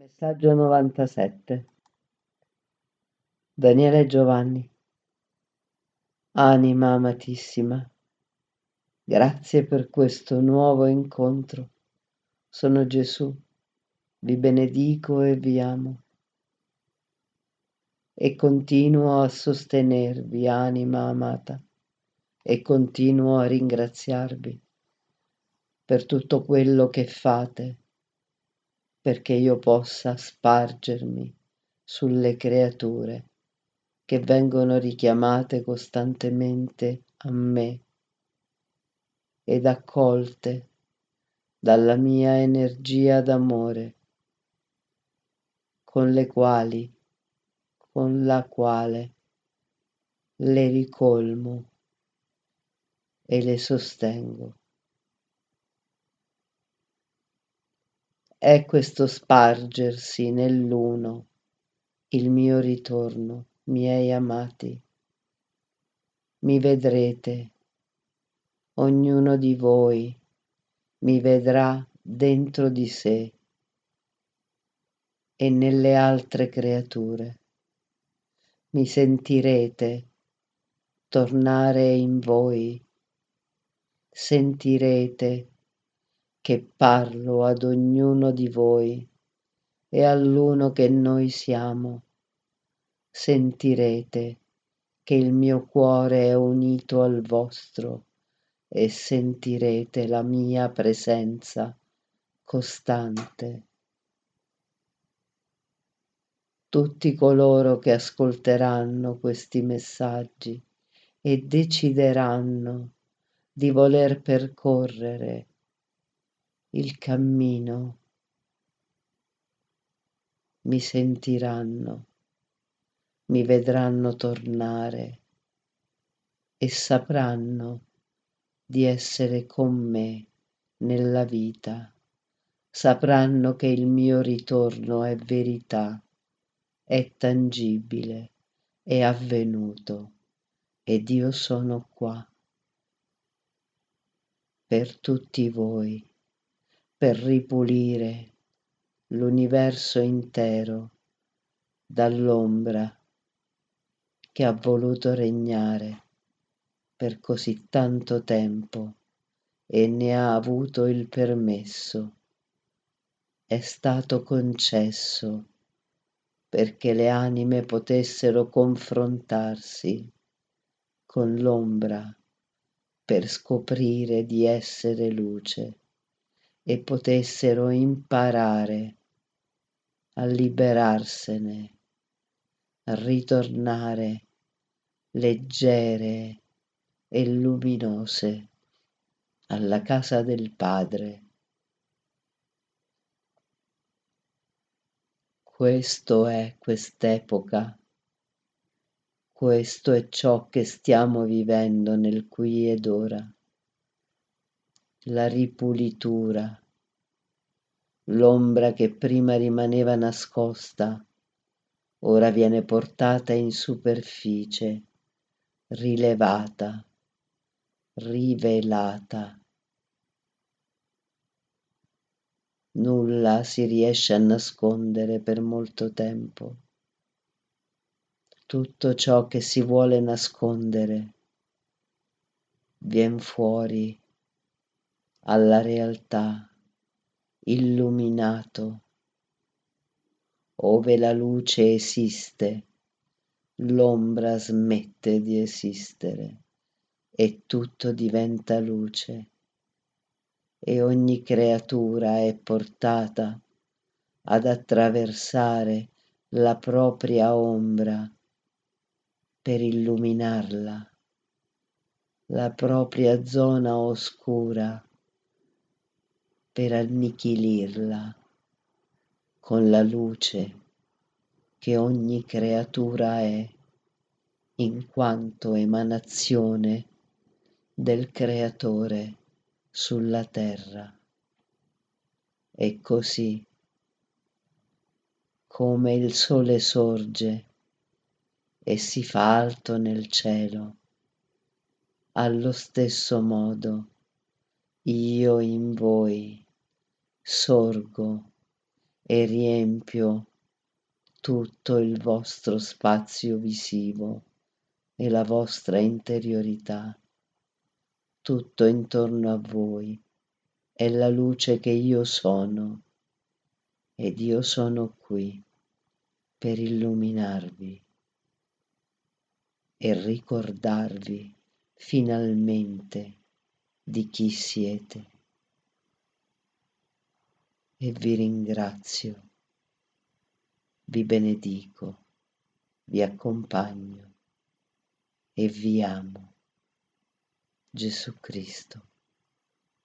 Messaggio 97. Daniele Giovanni. Anima amatissima, grazie per questo nuovo incontro. Sono Gesù, vi benedico e vi amo. E continuo a sostenervi, anima amata, e continuo a ringraziarvi per tutto quello che fate, perché io possa spargermi sulle creature che vengono richiamate costantemente a me ed accolte dalla mia energia d'amore, con la quale le ricolmo e le sostengo. È questo spargersi nell'uno il mio ritorno, miei amati. Mi vedrete, ognuno di voi mi vedrà dentro di sé e nelle altre creature. Mi sentirete tornare in voi, sentirete che parlo ad ognuno di voi e all'uno che noi siamo. Sentirete che il mio cuore è unito al vostro e sentirete la mia presenza costante. Tutti coloro che ascolteranno questi messaggi e decideranno di voler percorrere il cammino, mi sentiranno, mi vedranno tornare e sapranno di essere con me nella vita, sapranno che il mio ritorno è verità, è tangibile, è avvenuto ed io sono qua per tutti voi, per ripulire l'universo intero dall'ombra che ha voluto regnare per così tanto tempo e ne ha avuto il permesso. È stato concesso perché le anime potessero confrontarsi con l'ombra per scoprire di essere luce e potessero imparare a liberarsene, a ritornare leggere e luminose alla casa del Padre. Questo è quest'epoca, questo è ciò che stiamo vivendo nel qui ed ora, la ripulitura, l'ombra che prima rimaneva nascosta, ora viene portata in superficie, rilevata, rivelata. Nulla si riesce a nascondere per molto tempo. Tutto ciò che si vuole nascondere vien fuori alla realtà, illuminato. Ove la luce esiste, l'ombra smette di esistere e tutto diventa luce e ogni creatura è portata ad attraversare la propria ombra per illuminarla, la propria zona oscura per annichilirla con la luce che ogni creatura è in quanto emanazione del Creatore sulla terra. E così come il sole sorge e si fa alto nel cielo, allo stesso modo io in voi sorgo e riempio tutto il vostro spazio visivo e la vostra interiorità. Tutto intorno a voi è la luce che io sono ed io sono qui per illuminarvi e ricordarvi finalmente di chi siete. E vi ringrazio, vi benedico, vi accompagno e vi amo. Gesù Cristo.